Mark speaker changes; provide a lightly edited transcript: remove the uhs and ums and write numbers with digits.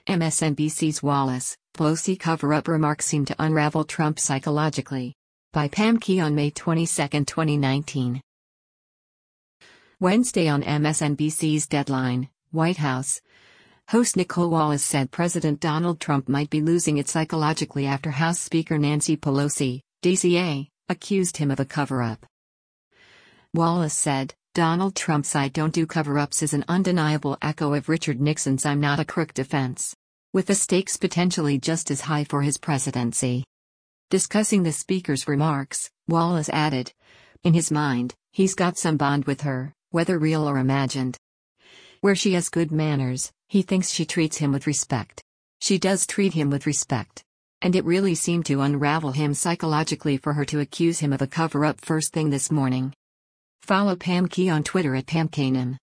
Speaker 1: MSNBC's Wallace, Pelosi cover-up remarks seem to unravel Trump psychologically. By Pam Key on May 22, 2019. Wednesday on MSNBC's Deadline, White House. Host Nicole Wallace said President Donald Trump might be losing it psychologically after House Speaker Nancy Pelosi, DCA, accused him of a cover-up. Wallace said, Donald Trump's "I don't do cover-ups" is an undeniable echo of Richard Nixon's "I'm not a crook" defense. With the stakes potentially just as high for his presidency. Discussing the speaker's remarks, Wallace added, in his mind, he's got some bond with her, whether real or imagined. Where she has good manners, he thinks she treats him with respect. She does treat him with respect. And it really seemed to unravel him psychologically for her to accuse him of a cover-up first thing this morning. Follow Pam Key on Twitter at PamKNim.